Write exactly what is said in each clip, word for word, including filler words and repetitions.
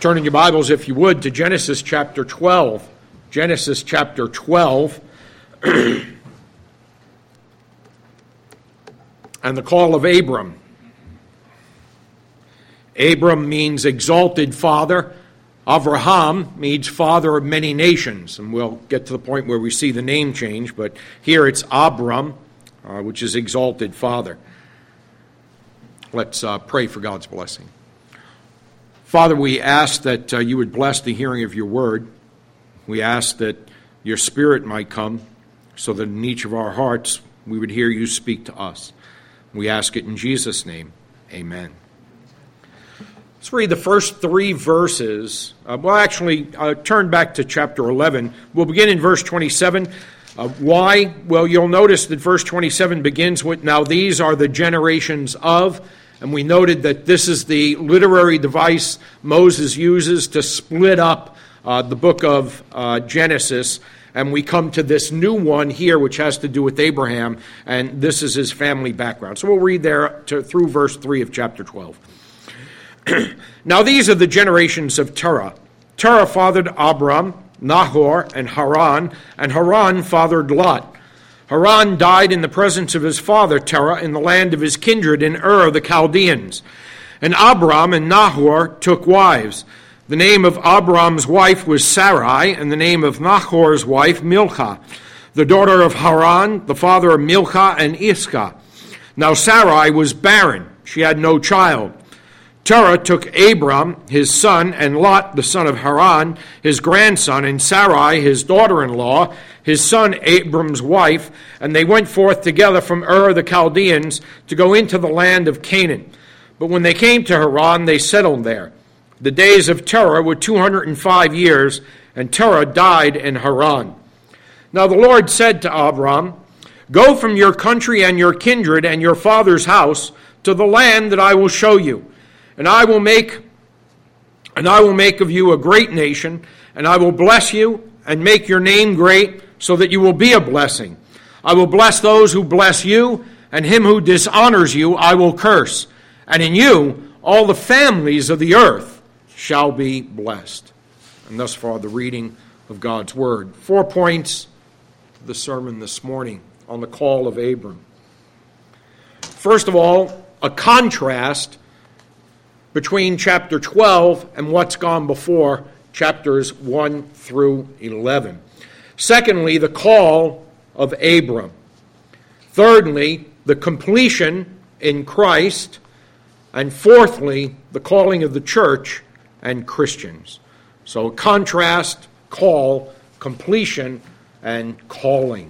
Turn in your Bibles, if you would, to Genesis chapter twelve. Genesis chapter twelve. And the call of Abram. Abram means exalted father. Avraham means father of many nations. And we'll get to the point where we see the name change, but here it's Abram, uh, which is exalted father. Let's uh, pray for God's blessing. Father, we ask that uh, you would bless the hearing of your word. We ask that your Spirit might come so that in each of our hearts we would hear you speak to us. We ask it in Jesus' name. Amen. Let's read the first three verses. Uh, well, actually, uh, turn back to chapter eleven. We'll begin in verse twenty-seven. Uh, why? Well, you'll notice that verse twenty-seven begins with, "Now these are the generations of," and we noted that this is the literary device Moses uses to split up uh, the book of uh, Genesis, and we come to this new one here, which has to do with Abraham, and this is his family background. So we'll read there to, through verse three of chapter twelve. "Now these are the generations of Terah. Terah fathered Abram, Nahor, and Haran, and Haran fathered Lot. Haran died in the presence of his father Terah in the land of his kindred in Ur of the Chaldeans. And Abram and Nahor took wives. The name of Abram's wife was Sarai, and the name of Nahor's wife Milcah, the daughter of Haran, the father of Milcah and Iscah. Now Sarai was barren; she had no child. Terah took Abram, his son, and Lot, the son of Haran, his grandson, and Sarai, his daughter-in-law, his son Abram's wife, and they went forth together from Ur of the Chaldeans to go into the land of Canaan. But when they came to Haran, they settled there. The days of Terah were two hundred five years, and Terah died in Haran. Now the Lord said to Abram, 'Go from your country and your kindred and your father's house to the land that I will show you. And I will make and I will make of you a great nation, and I will bless you and make your name great, so that you will be a blessing. I will bless those who bless you, and him who dishonors you I will curse. And in you all the families of the earth shall be blessed.'" And thus far the reading of God's word. Four points of the sermon this morning on the call of Abram. First of all, a contrast between chapter twelve and what's gone before, chapters one through eleven. Secondly, the call of Abram. Thirdly, the completion in Christ. And fourthly, the calling of the church and Christians. So contrast, call, completion, and calling.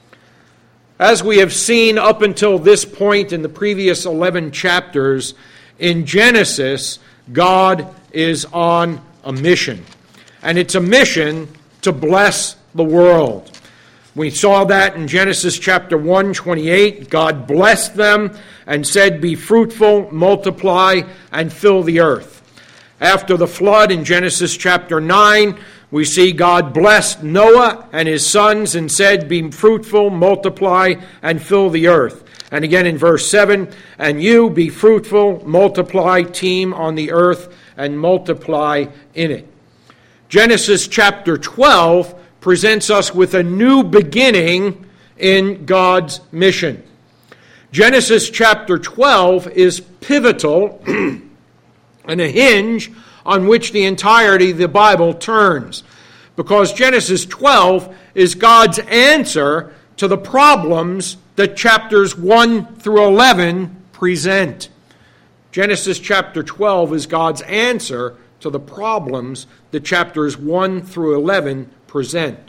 As we have seen up until this point in the previous eleven chapters, in Genesis, God is on a mission. And it's a mission to bless the world. We saw that in Genesis chapter one, twenty-eight. God blessed them and said, "Be fruitful, multiply, and fill the earth." After the flood in Genesis chapter nine, we see God blessed Noah and his sons and said, "Be fruitful, multiply, and fill the earth." And again in verse seven, "And you be fruitful, multiply, teem on the earth, and multiply in it." Genesis chapter twelve presents us with a new beginning in God's mission. Genesis chapter twelve is pivotal and a hinge on which the entirety of the Bible turns, because Genesis twelve is God's answer to the problems that chapters one through eleven present. Genesis chapter twelve is God's answer to the problems that chapters one through eleven present.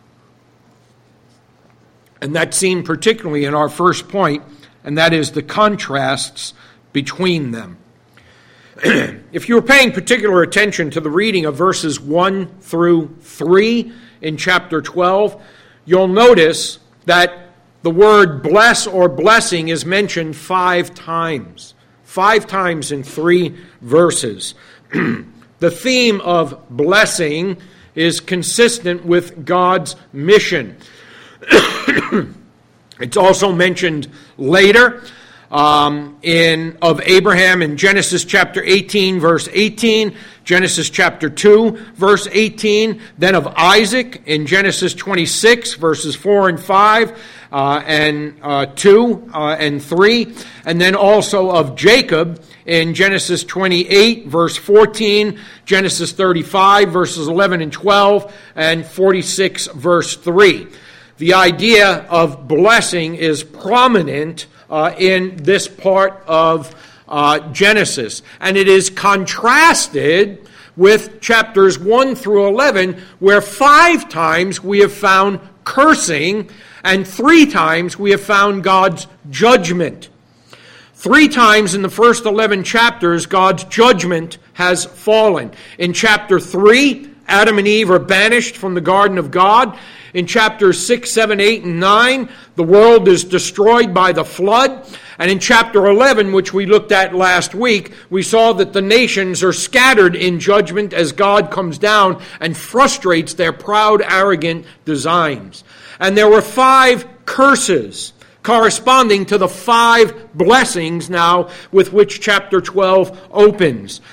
And that's seen particularly in our first point, and that is the contrasts between them. If you were paying particular attention to the reading of verses one through three in chapter twelve, you'll notice that the word bless or blessing is mentioned five times. Five times in three verses. The theme of blessing is consistent with God's mission. It's also mentioned later. um, in of Abraham in Genesis chapter eighteen, verse eighteen, Genesis chapter two, verse eighteen, then of Isaac in Genesis twenty-six, verses four and five, uh, and uh, two uh, and three, and then also of Jacob in Genesis twenty-eight, verse fourteen, Genesis thirty-five, verses eleven and twelve, and forty-six, verse three. The idea of blessing is prominent uh, in this part of uh, Genesis, and it is contrasted with chapters one through eleven, where five times we have found cursing, and three times we have found God's judgment. Three times in the first eleven chapters, God's judgment has fallen. In chapter three, Adam and Eve are banished from the garden of God. In chapters six, seven, eight, and nine, the world is destroyed by the flood. And in chapter eleven, which we looked at last week, we saw that the nations are scattered in judgment as God comes down and frustrates their proud, arrogant designs. And there were five curses corresponding to the five blessings now with which chapter twelve opens.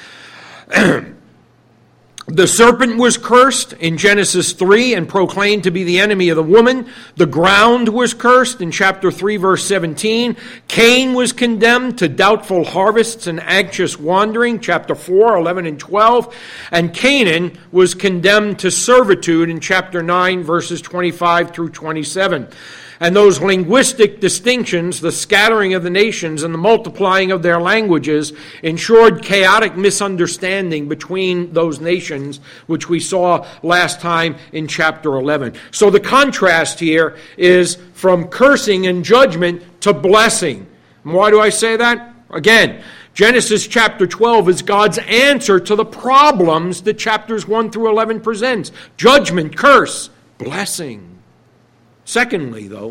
The serpent was cursed in Genesis three and proclaimed to be the enemy of the woman. The ground was cursed in chapter three, verse seventeen. Cain was condemned to doubtful harvests and anxious wandering, chapter four, eleven, and twelve. And Canaan was condemned to servitude in chapter nine, verses twenty-five through twenty-seven. And those linguistic distinctions, the scattering of the nations and the multiplying of their languages, ensured chaotic misunderstanding between those nations, which we saw last time in chapter eleven. So the contrast here is from cursing and judgment to blessing. And why do I say that? Again, Genesis chapter twelve is God's answer to the problems that chapters one through eleven presents. Judgment, curse, blessing. Secondly, though,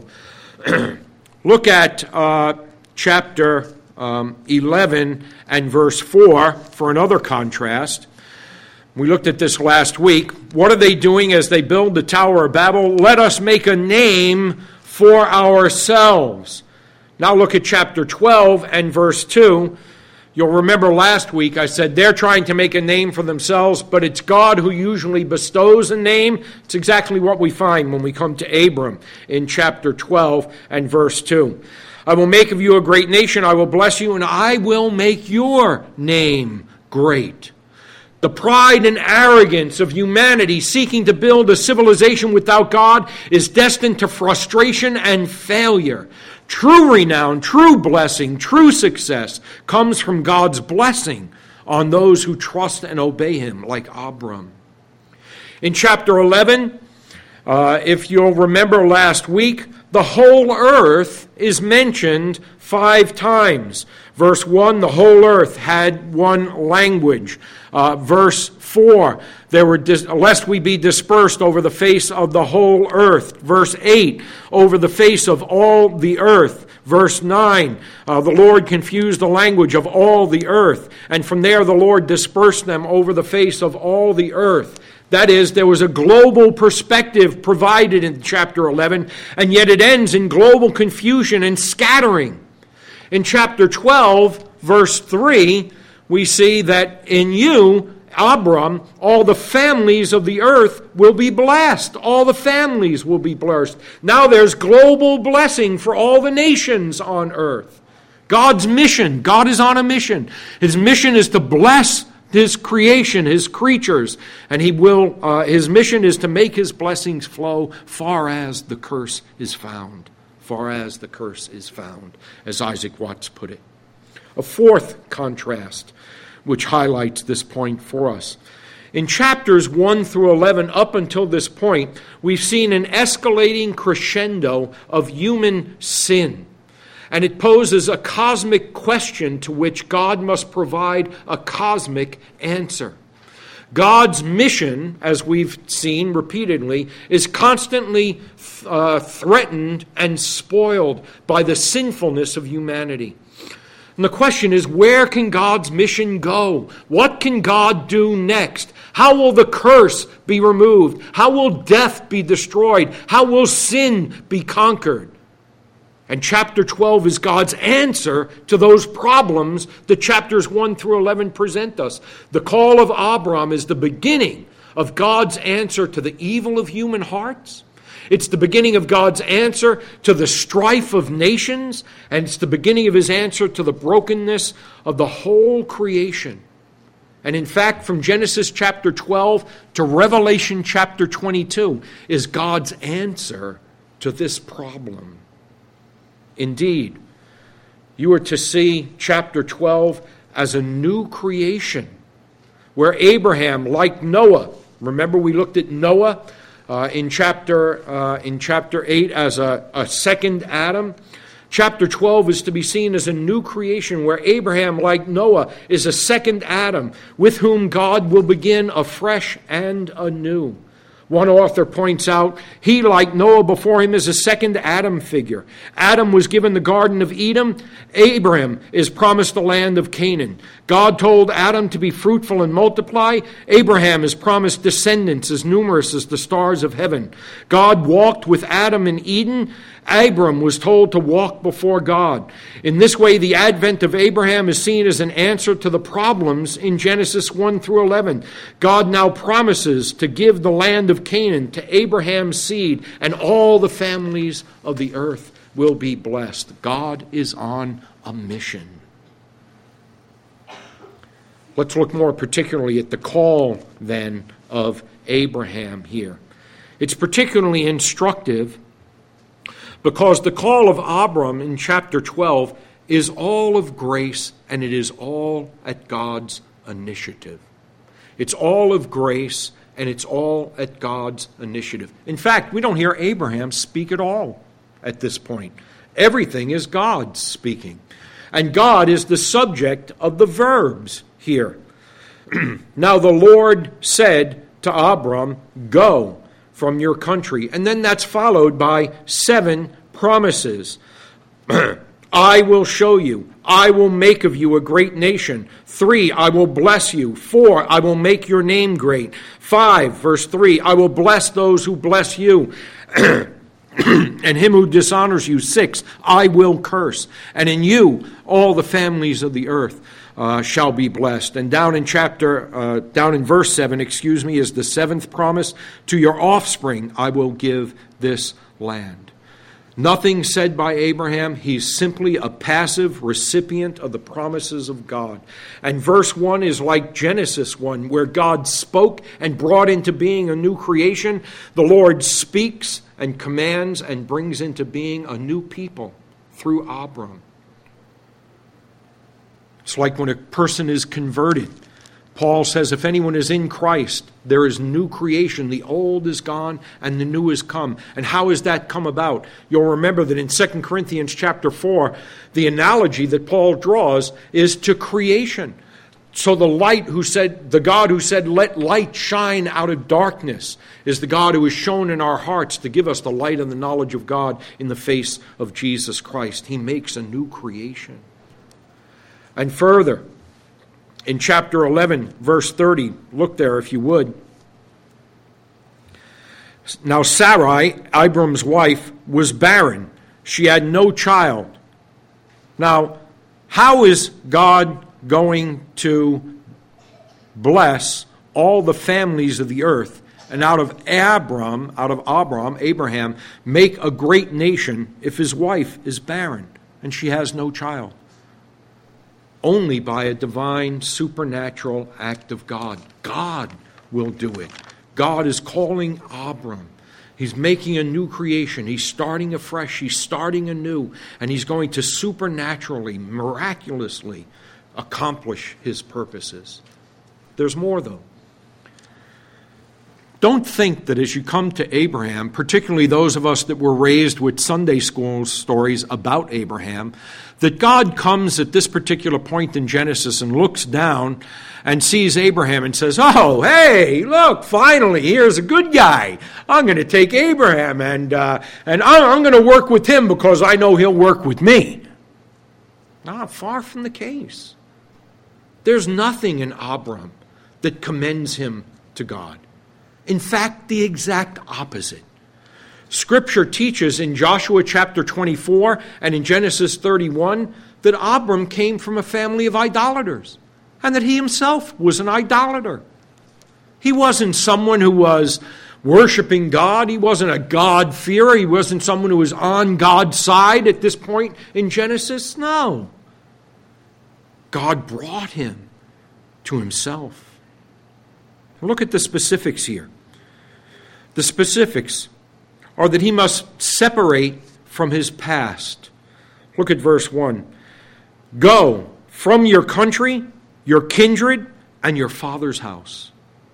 look at uh, chapter um, eleven and verse four for another contrast. We looked at this last week. What are they doing as they build the Tower of Babel? Let us make a name for ourselves. Now look at chapter twelve and verse two. You'll remember last week I said they're trying to make a name for themselves, but it's God who usually bestows a name. It's exactly what we find when we come to Abram in chapter twelve and verse two. I will make of you a great nation, I will bless you, and I will make your name great. The pride and arrogance of humanity seeking to build a civilization without God is destined to frustration and failure. True renown, true blessing, true success comes from God's blessing on those who trust and obey him, like Abram. In chapter eleven, uh, if you'll remember last week, the whole earth is mentioned five times. Verse one, the whole earth had one language. Uh, verse four, there were dis- lest we be dispersed over the face of the whole earth. Verse eight, over the face of all the earth. Verse nine, uh, the Lord confused the language of all the earth, and from there the Lord dispersed them over the face of all the earth. That is, there was a global perspective provided in chapter eleven, and yet it ends in global confusion and scattering. In chapter twelve, verse three, we see that in you, Abram, all the families of the earth will be blessed. All the families will be blessed. Now there's global blessing for all the nations on earth. God's mission. God is on a mission. His mission is to bless his creation, his creatures, and he will. Uh, his mission is to make his blessings flow far as the curse is found. Far as the curse is found, as Isaac Watts put it. A fourth contrast, which highlights this point for us. In chapters one through eleven, up until this point, we've seen an escalating crescendo of human sin. And it poses a cosmic question to which God must provide a cosmic answer. God's mission, as we've seen repeatedly, is constantly uh, threatened and spoiled by the sinfulness of humanity. And the question is, where can God's mission go? What can God do next? How will the curse be removed? How will death be destroyed? How will sin be conquered? And chapter twelve is God's answer to those problems that chapters one through eleven present us. The call of Abram is the beginning of God's answer to the evil of human hearts. It's the beginning of God's answer to the strife of nations, and it's the beginning of his answer to the brokenness of the whole creation. And in fact, from Genesis chapter twelve to Revelation chapter twenty-two is God's answer to this problem. Indeed, you are to see chapter twelve as a new creation, where Abraham, like Noah, remember we looked at Noah uh, in chapter uh, in chapter eight as a, a second Adam. Chapter twelve is to be seen as a new creation, where Abraham, like Noah, is a second Adam, with whom God will begin afresh and anew. One author points out, he, like Noah before him, is a second Adam figure. Adam was given the Garden of Eden. Abraham is promised the land of Canaan. God told Adam to be fruitful and multiply. Abraham is promised descendants as numerous as the stars of heaven. God walked with Adam in Eden. Abram was told to walk before God. In this way, the advent of Abraham is seen as an answer to the problems in Genesis one through eleven. God now promises to give the land of Canaan to Abraham's seed, and all the families of the earth will be blessed. God is on a mission. Let's look more particularly at the call, then, of Abraham here. It's particularly instructive because the call of Abram in chapter twelve is all of grace, and it is all at God's initiative. It's all of grace, and it's all at God's initiative. In fact, we don't hear Abraham speak at all at this point. Everything is God speaking. And God is the subject of the verbs here. Now the Lord said to Abram, "Go from your country." And then that's followed by seven promises. I will show you. I will make of you a great nation. Three, I will bless you. Four, I will make your name great. Five, verse three, I will bless those who bless you. And him who dishonors you. Six, I will curse. And in you, all the families of the earth uh, shall be blessed. And down in chapter, uh, down in verse seven, excuse me, is the seventh promise. To your offspring I will give this land. Nothing said by Abraham. He's simply a passive recipient of the promises of God. And verse one is like Genesis one, where God spoke and brought into being a new creation. The Lord speaks and commands and brings into being a new people through Abram. It's like when a person is converted. Paul says, if anyone is in Christ, there is new creation. The old is gone and the new is come. And how has that come about? You'll remember that in Second Corinthians chapter four, the analogy that Paul draws is to creation. So the light who said, the God who said, let light shine out of darkness, is the God who is shown in our hearts to give us the light and the knowledge of God in the face of Jesus Christ. He makes a new creation. And further, in chapter eleven, verse thirty, look there if you would. Now Sarai, Abram's wife, was barren. She had no child. Now, how is God going to bless all the families of the earth and out of Abram, out of Abram, Abraham, make a great nation if his wife is barren and she has no child? Only by a divine, supernatural act of God. God will do it. God is calling Abram. He's making a new creation. He's starting afresh. He's starting anew. And he's going to supernaturally, miraculously accomplish his purposes. There's more, though. Don't think that as you come to Abraham, particularly those of us that were raised with Sunday school stories about Abraham, that God comes at this particular point in Genesis and looks down and sees Abraham and says, oh, hey, look, finally, here's a good guy. I'm going to take Abraham and, uh, and I'm going to work with him because I know he'll work with me. Not far from the case. There's nothing in Abram that commends him to God. In fact, the exact opposite. Scripture teaches in Joshua chapter twenty-four and in Genesis thirty-one that Abram came from a family of idolaters and that he himself was an idolater. He wasn't someone who was worshiping God. He wasn't a God-fearer. He wasn't someone who was on God's side at this point in Genesis. No. God brought him to himself. Look at the specifics here. The specifics are that he must separate from his past. Look at verse one. Go from your country, your kindred, and your father's house.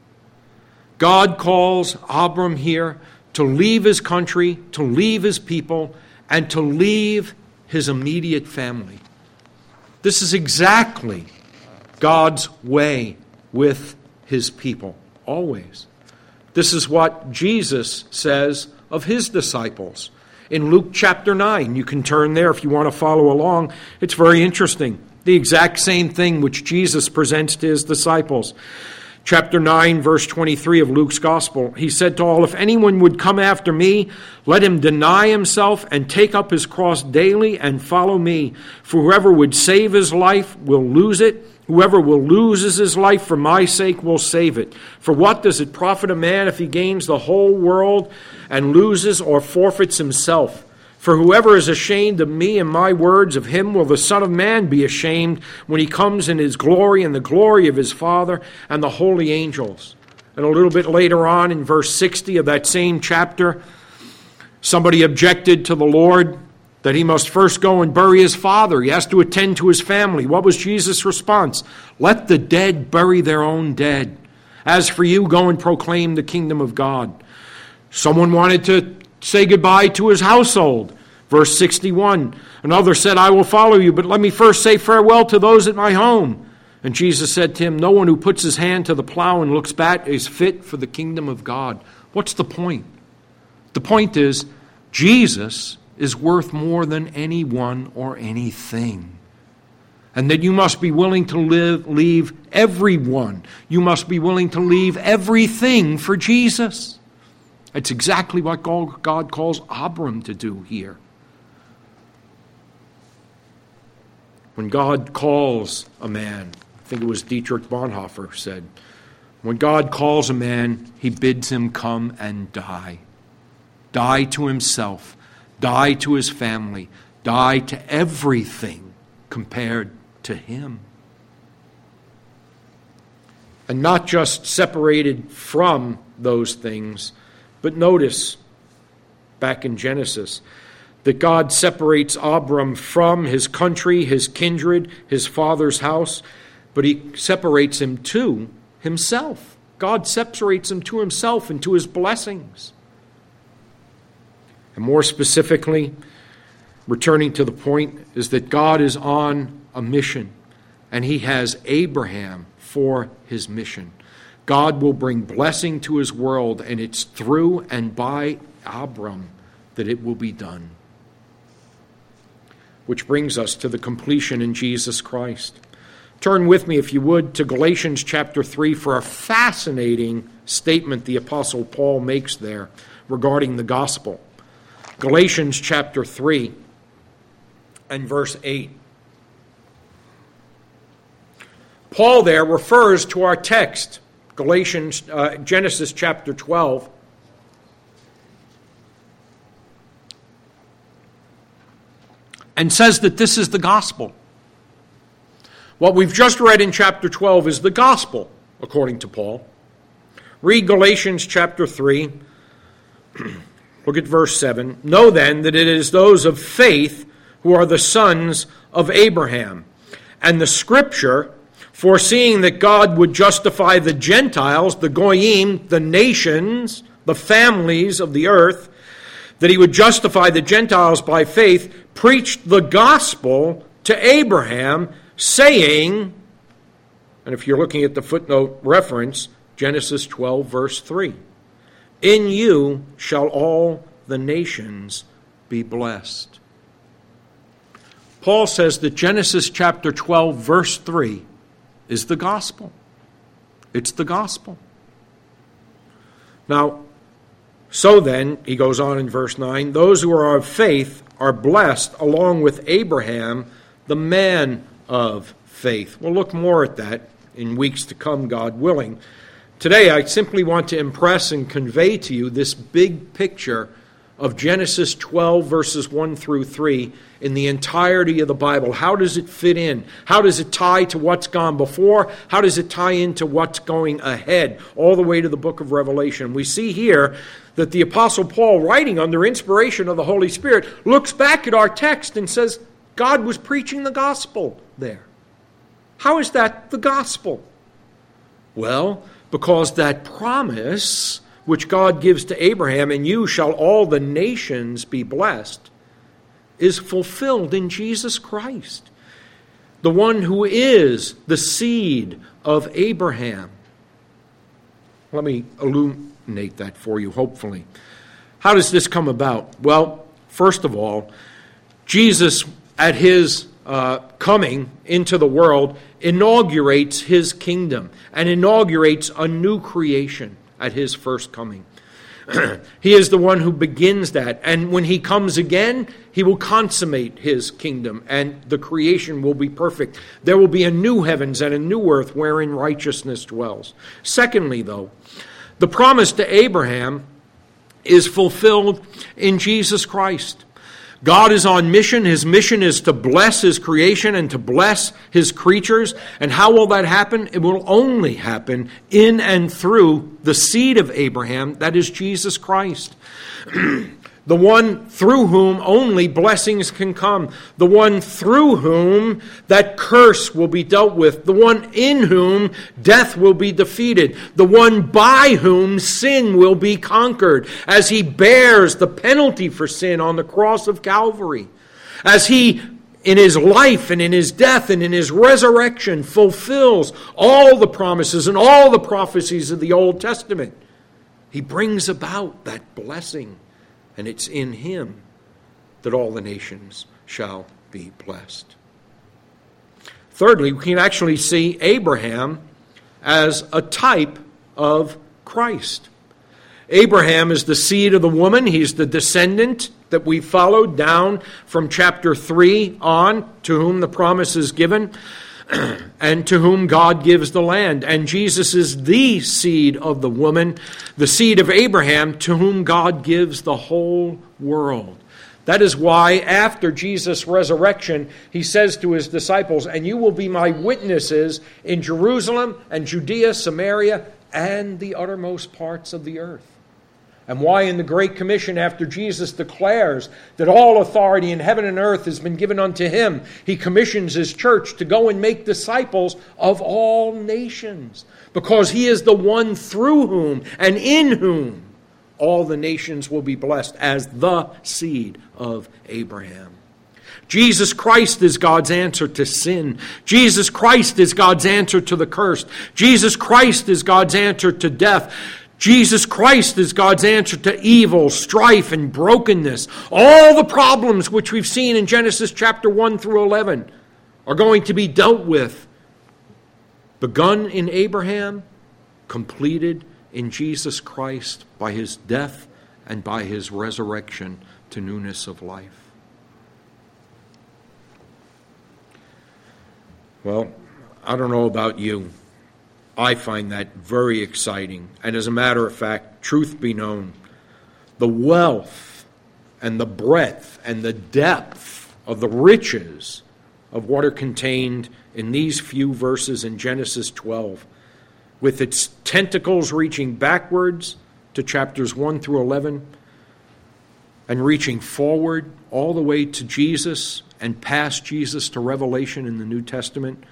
God calls Abram here to leave his country, to leave his people, and to leave his immediate family. This is exactly God's way with his people, always. This is what Jesus says of his disciples. In Luke chapter nine, you can turn there if you want to follow along. It's very interesting. The exact same thing which Jesus presents to his disciples. Chapter nine, verse twenty-three of Luke's Gospel. He said to all, if anyone would come after me, let him deny himself and take up his cross daily and follow me. For whoever would save his life will lose it. Whoever will lose his life for my sake will save it. For what does it profit a man if he gains the whole world and loses or forfeits himself? For whoever is ashamed of me and my words, of him will the Son of Man be ashamed when he comes in his glory and the glory of his Father and the holy angels. And a little bit later on in verse sixty of that same chapter, somebody objected to the Lord that he must first go and bury his father. He has to attend to his family. What was Jesus' response? Let the dead bury their own dead. As for you, go and proclaim the kingdom of God. Someone wanted to say goodbye to his household. Verse sixty-one, another said, I will follow you, but let me first say farewell to those at my home. And Jesus said to him, no one who puts his hand to the plow and looks back is fit for the kingdom of God. What's the point? The point is, Jesus is worth more than anyone or anything. And that you must be willing to live, leave everyone. You must be willing to leave everything for Jesus. It's exactly what God calls Abram to do here. When God calls a man, I think it was Dietrich Bonhoeffer said, when God calls a man, he bids him come and die. Die to himself. Die to his family. Die to everything compared to him. And not just separated from those things, but notice, back in Genesis, that God separates Abram from his country, his kindred, his father's house, but he separates him to himself. God separates him to himself and to his blessings. And more specifically, returning to the point, is that God is on a mission, and he has Abraham for his mission. God will bring blessing to his world, and it's through and by Abram that it will be done. Which brings us to the completion in Jesus Christ. Turn with me, if you would, to Galatians chapter three for a fascinating statement the Apostle Paul makes there regarding the gospel. Galatians chapter three and verse eight. Paul there refers to our text, Galatians, uh, Genesis chapter twelve. And says that this is the gospel. What we've just read in chapter twelve is the gospel, according to Paul. Read Galatians chapter three. Look at verse seven. Know then that it is those of faith who are the sons of Abraham. And the scripture, foreseeing that God would justify the Gentiles, the goyim, the nations, the families of the earth, that he would justify the Gentiles by faith, preached the gospel to Abraham, saying, and if you're looking at the footnote reference, Genesis twelve, verse three, in you shall all the nations be blessed. Paul says that Genesis chapter twelve, verse three is the gospel. It's the gospel. Now, So then, he goes on in verse nine, those who are of faith are blessed along with Abraham, the man of faith. We'll look more at that in weeks to come, God willing. Today, I simply want to impress and convey to you this big picture of Genesis twelve, verses one through three, in the entirety of the Bible. How does it fit in? How does it tie to what's gone before? How does it tie into what's going ahead, all the way to the book of Revelation? We see here that the Apostle Paul, writing under inspiration of the Holy Spirit, looks back at our text and says, God was preaching the gospel there. How is that the gospel? Well, because that promise which God gives to Abraham, in you shall all the nations be blessed, is fulfilled in Jesus Christ, the one who is the seed of Abraham. Let me illuminate that for you, hopefully. How does this come about? Well, first of all, Jesus, at his uh, coming into the world, inaugurates his kingdom and inaugurates a new creation at his first coming. He is the one who begins that. And when he comes again, he will consummate his kingdom and the creation will be perfect. There will be a new heavens and a new earth wherein righteousness dwells. Secondly, though, the promise to Abraham is fulfilled in Jesus Christ. God is on mission. His mission is to bless his creation and to bless his creatures. And how will that happen? It will only happen in and through the seed of Abraham, that is Jesus Christ. The one through whom only blessings can come. The one through whom that curse will be dealt with. The one in whom death will be defeated. The one by whom sin will be conquered. As he bears the penalty for sin on the cross of Calvary. As he, in his life and in his death and in his resurrection, fulfills all the promises and all the prophecies of the Old Testament. He brings about that blessing. And it's in him that all the nations shall be blessed. Thirdly, we can actually see Abraham as a type of Christ. Abraham is the seed of the woman. He's the descendant that we followed down from chapter three on, to whom the promise is given, and to whom God gives the land. And Jesus is the seed of the woman, the seed of Abraham, to whom God gives the whole world. That is why after Jesus' resurrection, he says to his disciples, and you will be my witnesses in Jerusalem and Judea, Samaria, and the uttermost parts of the earth. And why in the Great Commission, after Jesus declares that all authority in heaven and earth has been given unto him, he commissions his church to go and make disciples of all nations. Because he is the one through whom and in whom all the nations will be blessed as the seed of Abraham. Jesus Christ is God's answer to sin. Jesus Christ is God's answer to the curse. Jesus Christ is God's answer to death. Jesus Christ is God's answer to evil, strife, and brokenness. All the problems which we've seen in Genesis chapter one through eleven are going to be dealt with. Begun in Abraham, completed in Jesus Christ by his death and by his resurrection to newness of life. Well, I don't know about you. I find that very exciting. And as a matter of fact, truth be known, the wealth and the breadth and the depth of the riches of what are contained in these few verses in Genesis twelve, with its tentacles reaching backwards to chapters one through eleven, and reaching forward all the way to Jesus and past Jesus to Revelation in the New Testament.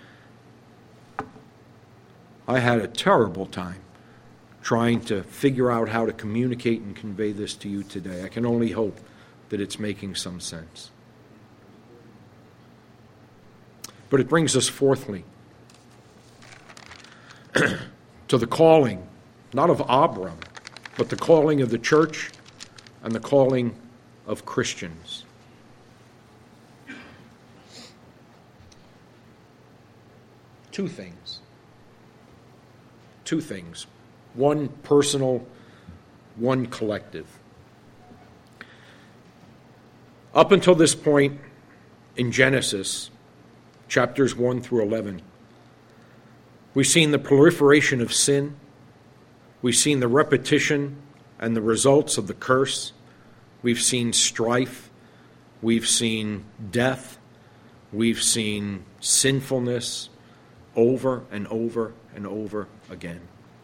I had a terrible time trying to figure out how to communicate and convey this to you today. I can only hope that it's making some sense. But it brings us fourthly to the calling, not of Abram, but the calling of the church and the calling of Christians. Two things. Two things. One personal, one collective. Up until this point in Genesis, chapters one through eleven, we've seen the proliferation of sin. We've seen the repetition and the results of the curse. We've seen strife. We've seen death. We've seen sinfulness over and over and over again.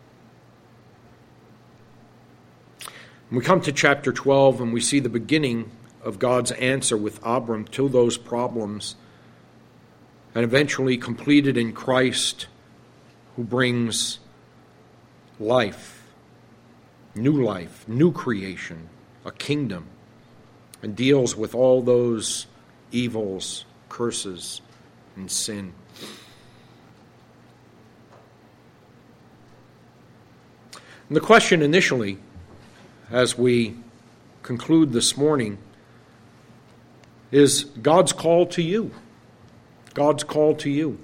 We come to chapter twelve and we see the beginning of God's answer with Abram to those problems, and eventually completed in Christ, who brings life, new life, new creation, a kingdom, and deals with all those evils, curses, and sin. And the question initially, as we conclude this morning, is God's call to you. God's call to you.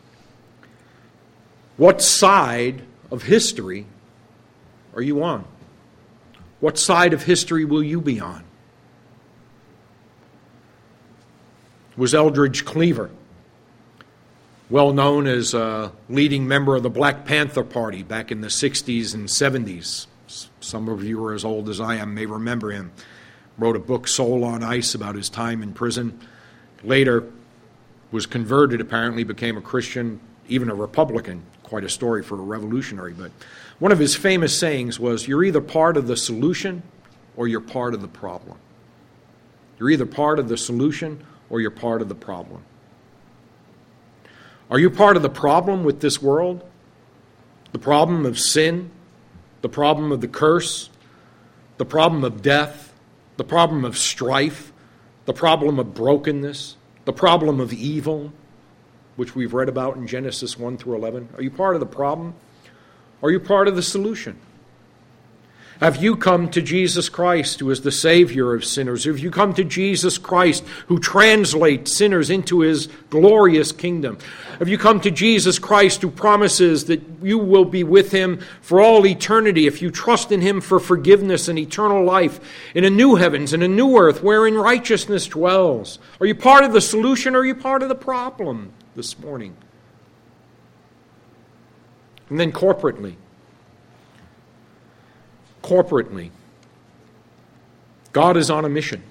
What side of history are you on? What side of history will you be on? Was Eldridge Cleaver, well known as a leading member of the Black Panther Party back in the sixties and seventies. Some of you are as old as I am may remember him. Wrote a book, Soul on Ice, about his time in prison. Later was converted, apparently became a Christian, even a Republican. Quite a story for a revolutionary. But one of his famous sayings was, you're either part of the solution or you're part of the problem. You're either part of the solution or you're part of the problem. Are you part of the problem with this world? The problem of sin? The problem of the curse? The problem of death? The problem of strife? The problem of brokenness? The problem of evil, which we've read about in Genesis one through eleven? Are you part of the problem? Or are you part of the solution? Have you come to Jesus Christ, who is the Savior of sinners? Have you come to Jesus Christ, who translates sinners into his glorious kingdom? Have you come to Jesus Christ, who promises that you will be with him for all eternity if you trust in him for forgiveness and eternal life in a new heavens and a new earth wherein righteousness dwells? Are you part of the solution or are you part of the problem this morning? And then corporately, Corporately, God is on a mission.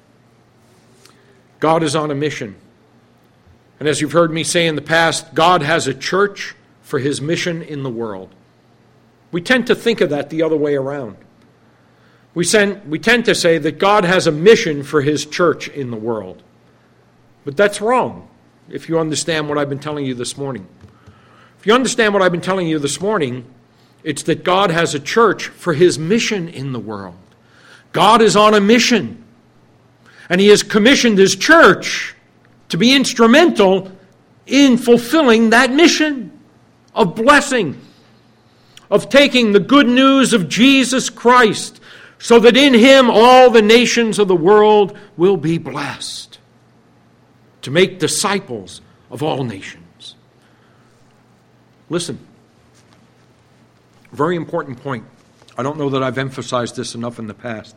God is on a mission. And as you've heard me say in the past, God has a church for his mission in the world. We tend to think of that the other way around. We, send, we tend to say that God has a mission for his church in the world. But that's wrong, if you understand what I've been telling you this morning. If you understand what I've been telling you this morning, it's that God has a church for his mission in the world. God is on a mission. And he has commissioned his church to be instrumental in fulfilling that mission of blessing, of taking the good news of Jesus Christ, so that in him all the nations of the world will be blessed, to make disciples of all nations. Listen. Very important point. I don't know that I've emphasized this enough in the past.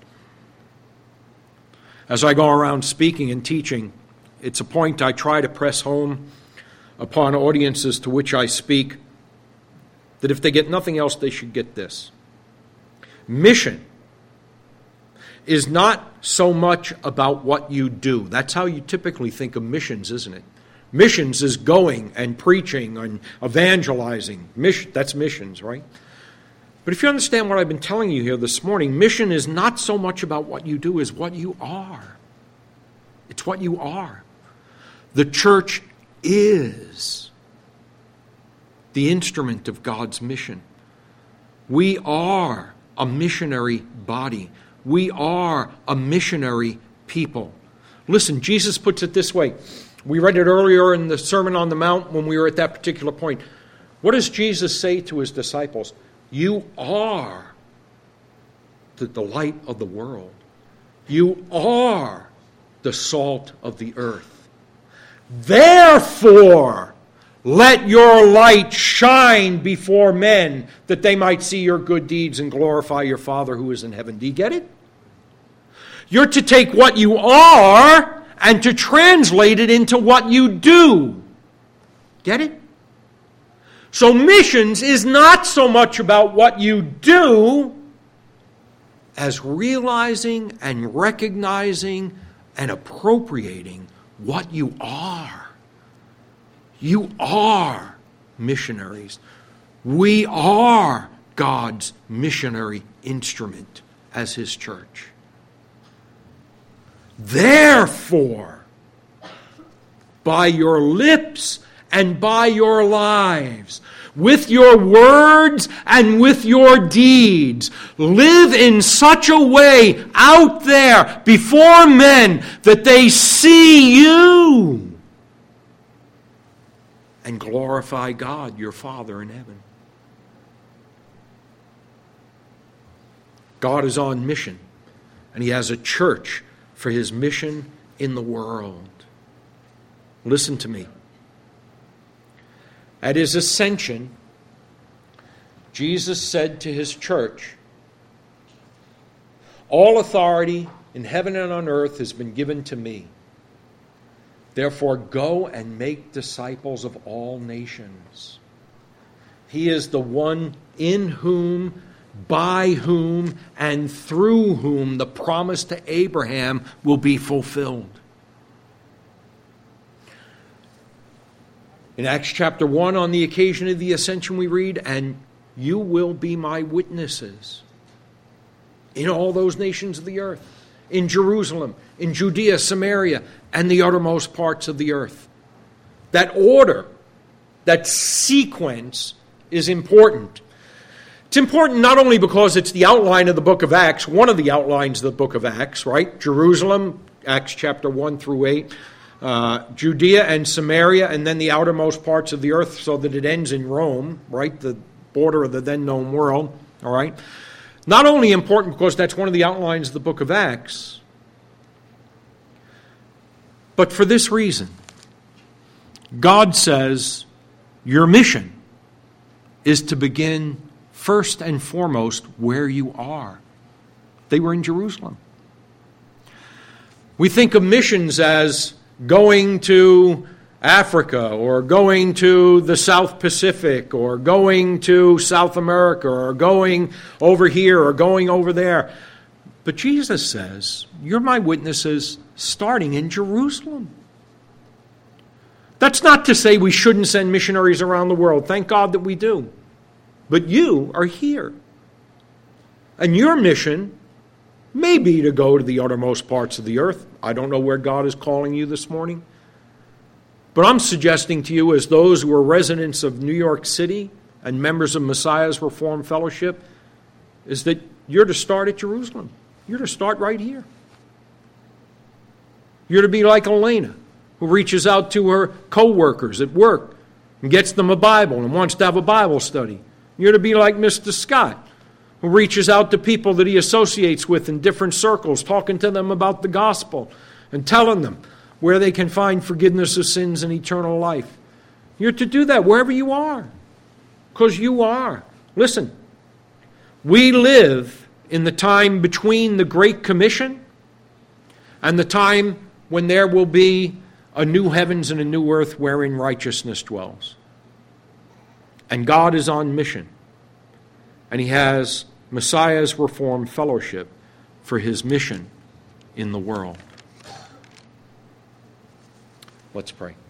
As I go around speaking and teaching, it's a point I try to press home upon audiences to which I speak, that if they get nothing else, they should get this. Mission is not so much about what you do. That's how you typically think of missions, isn't it? Missions is going and preaching and evangelizing. Mission, that's missions, right? But if you understand what I've been telling you here this morning, mission is not so much about what you do as what you are. It's what you are. The church is the instrument of God's mission. We are a missionary body. We are a missionary people. Listen, Jesus puts it this way. We read it earlier in the Sermon on the Mount when we were at that particular point. What does Jesus say to his disciples? You are the, the light of the world. You are the salt of the earth. Therefore, Let your light shine before men, that they might see your good deeds and glorify your Father who is in heaven. Do you get it? You're to take what you are and to translate it into what you do. Get it? So missions is not so much about what you do as realizing and recognizing and appropriating what you are. You are missionaries. We are God's missionary instrument as His church. Therefore, by your lips and by your lives, with your words and with your deeds, live in such a way out there before men that they see you and glorify God, your Father in heaven. God is on mission, and He has a church for His mission in the world. Listen to me. At His ascension, Jesus said to His church, "All authority in heaven and on earth has been given to me. Therefore go and make disciples of all nations." He is the one in whom, by whom, and through whom the promise to Abraham will be fulfilled. In Acts chapter one, on the occasion of the ascension, we read, "And you will be my witnesses in all those nations of the earth, in Jerusalem, in Judea, Samaria, and the uttermost parts of the earth." That order, that sequence is important. It's important not only because it's the outline of the book of Acts, one of the outlines of the book of Acts, right? Jerusalem, Acts chapter one through eight. Uh, Judea and Samaria, and then the outermost parts of the earth, so that it ends in Rome, right? The border of the then known world, all right? Not only important because that's one of the outlines of the book of Acts, but for this reason. God says your mission is to begin first and foremost where you are. They were in Jerusalem. We think of missions as going to Africa, or going to the South Pacific, or going to South America, or going over here, or going over there. But Jesus says, you're my witnesses starting in Jerusalem. That's not to say we shouldn't send missionaries around the world. Thank God that we do. But you are here. And your mission may be to go to the uttermost parts of the earth. I don't know where God is calling you this morning. But I'm suggesting to you, as those who are residents of New York City and members of Messiah's Reformed Fellowship, is that you're to start at Jerusalem. You're to start right here. You're to be like Elena, who reaches out to her co-workers at work and gets them a Bible and wants to have a Bible study. You're to be like Mister Scott, who reaches out to people that he associates with in different circles, talking to them about the gospel and telling them where they can find forgiveness of sins and eternal life. You're to do that wherever you are, because you are. Listen, we live in the time between the Great Commission and the time when there will be a new heavens and a new earth wherein righteousness dwells. And God is on mission. And He has Messiah's Reformed Fellowship for His mission in the world. Let's pray.